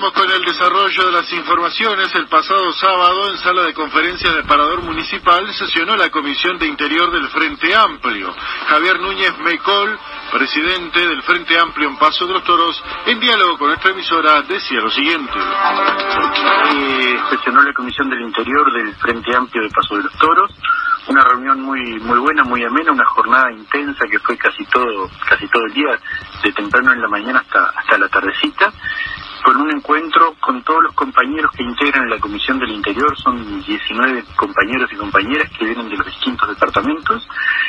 Vamos con el desarrollo de las informaciones. El pasado sábado, en sala de conferencias del Parador Municipal, sesionó la Comisión de Interior del Frente Amplio. Javier Núñez Mecol, presidente del Frente Amplio en Paso de los Toros, en diálogo con nuestra emisora, decía lo siguiente. Sesionó la Comisión del Interior del Frente Amplio de Paso de los Toros. Una reunión muy buena, muy amena, una jornada intensa que fue casi todo el día, de temprano en la mañana hasta la tardecita, con un encuentro con todos los compañeros que integran la Comisión del Interior. Son 19 compañeros y compañeras que vienen de los distintos departamentos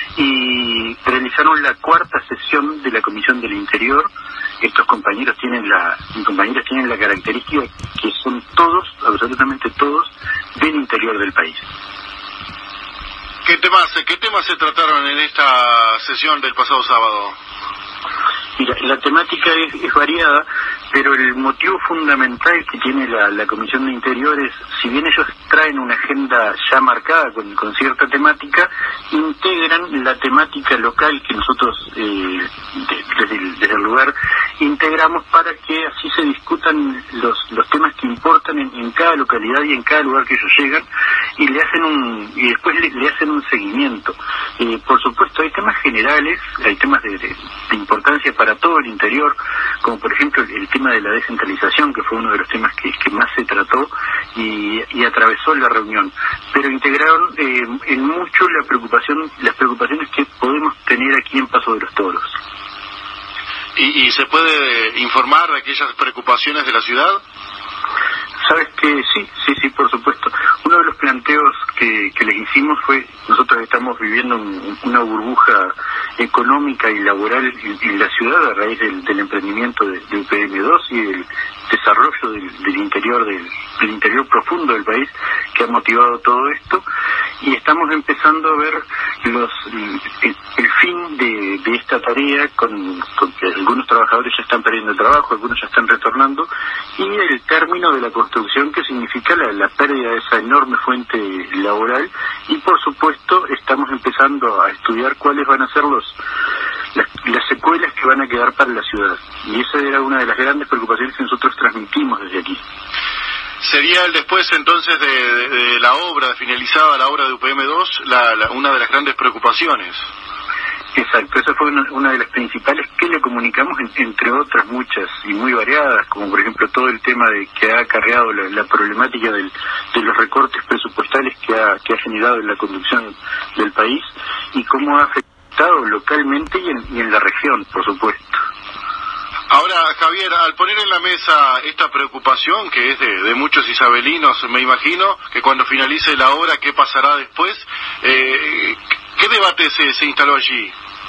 y realizaron la cuarta sesión de la Comisión del Interior. Estos compañeros y compañeras tienen la característica que son todos, absolutamente todos, del interior del país. ¿Qué temas se trataron en esta sesión del pasado sábado? Mira, la temática es variada, pero el motivo fundamental que tiene la Comisión de Interior es, si bien ellos traen una agenda ya marcada con cierta temática, integran la temática local que nosotros desde el lugar integramos para que así se discutan los temas que importan en cada localidad y en cada lugar que ellos llegan, y después le hacen un seguimiento. Por supuesto, hay temas generales, hay temas de importancia para todo el interior, como por ejemplo el tema de la descentralización, que fue uno de los temas que más se trató y atravesó la reunión, pero integraron en mucho las preocupaciones que podemos tener aquí en Paso de los Toros. ¿Y se puede informar de aquellas preocupaciones de la ciudad? Sabes que sí, por supuesto. Uno de los planteos que les hicimos fue, nosotros estamos viviendo una burbuja económica y laboral en la ciudad a raíz del emprendimiento de UPM2 y del desarrollo del interior profundo del país, que ha motivado todo esto, y estamos empezando a ver el fin de esta tarea con que algunos trabajadores ya están perdiendo el trabajo, algunos ya están retornando, y el término de la construcción, que significa la pérdida de esa enorme fuente laboral, y por supuesto estamos empezando a estudiar cuáles van a ser las secuelas que van a quedar para la ciudad, y esa era una de las grandes preocupaciones que nosotros transmitimos desde aquí. ¿Sería el después entonces de la obra, de finalizada la obra de UPM2, una de las grandes preocupaciones? Exacto, esa fue una de las principales que le comunicamos, entre otras muchas y muy variadas, como por ejemplo todo el tema que ha acarreado la problemática de los recortes presupuestales que ha generado en la conducción del país, y cómo ha afectado localmente y en la región, por supuesto. Ahora, Javier, al poner en la mesa esta preocupación, que es de muchos isabelinos, me imagino, que cuando finalice la obra, ¿qué pasará después? ¿Qué debate se instaló allí?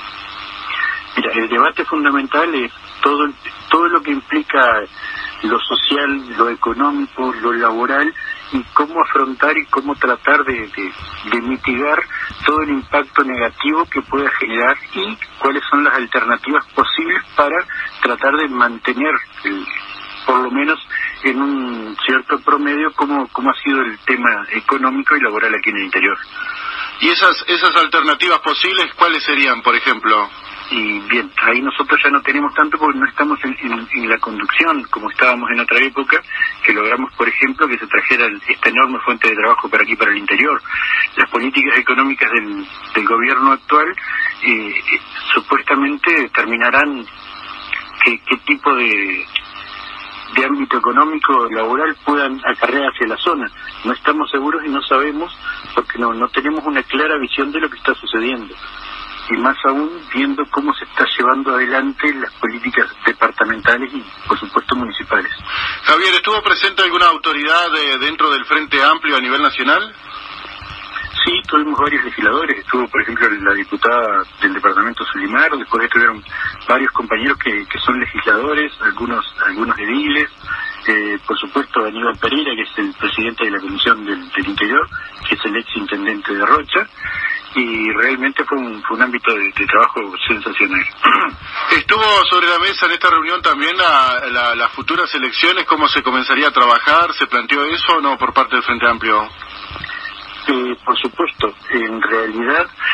Mira, el debate fundamental es todo lo que implica lo social, lo económico, lo laboral, y cómo afrontar y cómo tratar de mitigar todo el impacto negativo que pueda generar, y cuáles son las alternativas posibles para tratar de mantener, por lo menos en un cierto promedio, cómo ha sido el tema económico y laboral aquí en el interior. ¿Y esas alternativas posibles cuáles serían, por ejemplo? Y bien, ahí nosotros ya no tenemos tanto, porque no estamos en la conducción como estábamos en otra época, que logramos, por ejemplo, que se trajera esta enorme fuente de trabajo para aquí, para el interior. Las políticas económicas del gobierno actual supuestamente determinarán qué tipo de ámbito económico laboral puedan acarrear hacia la zona. No estamos seguros y no sabemos, porque no tenemos una clara visión de lo que está sucediendo, y más aún viendo cómo se está llevando adelante las políticas departamentales y por supuesto municipales. Javier, ¿estuvo presente alguna autoridad dentro del Frente Amplio a nivel nacional? Sí, tuvimos varios legisladores. Estuvo, por ejemplo, la diputada del departamento Sulimar, después estuvieron varios compañeros que son legisladores, algunos ediles, por supuesto Aníbal Pereira, que es el presidente de la Comisión del Interior, que es el ex intendente de Rocha, y realmente fue un ámbito de trabajo sensacional. ¿Estuvo sobre la mesa en esta reunión también las futuras elecciones, cómo se comenzaría a trabajar? ¿Se planteó eso o no por parte del Frente Amplio? Por supuesto, en realidad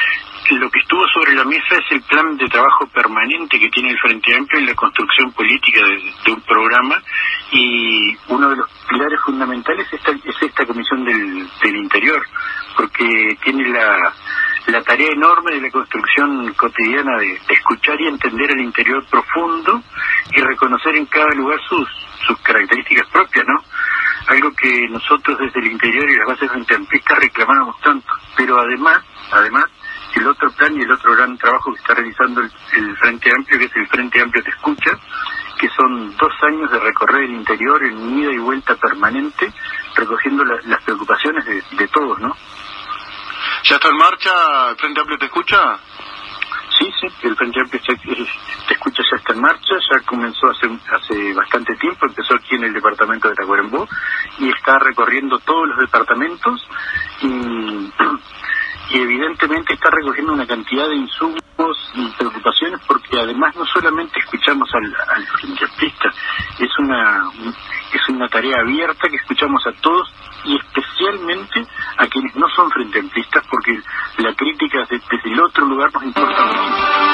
lo que estuvo sobre la mesa es el plan de trabajo permanente que tiene el Frente Amplio en la construcción política de un programa, y uno de los pilares fundamentales es esta Comisión del Interior, porque tiene la tarea enorme de la construcción cotidiana de escuchar y entender el interior profundo y reconocer en cada lugar sus características propias, ¿no? Algo que nosotros desde el interior y las bases frente-amplistas reclamábamos tanto. Pero además, el otro plan y el otro gran trabajo que está realizando el Frente Amplio, que es el Frente Amplio Te Escucha, que son 2 años de recorrer el interior en ida y vuelta permanente, recogiendo las preocupaciones de todos, ¿no? ¿Ya está en marcha el Frente Amplio Te Escucha? Sí, el Frente Amplio Te Escucha ya está en marcha, ya comenzó hace bastante tiempo, empezó aquí en el departamento de Tacuarembó y está recorriendo todos los departamentos y evidentemente está recogiendo una cantidad de insumos y preocupaciones, porque además no solamente escuchamos al Frente Amplista, es una tarea abierta que escuchamos a todos y especialmente a quienes no son Frente Amplistas, porque la crítica desde el otro lugar nos importa muchísimo.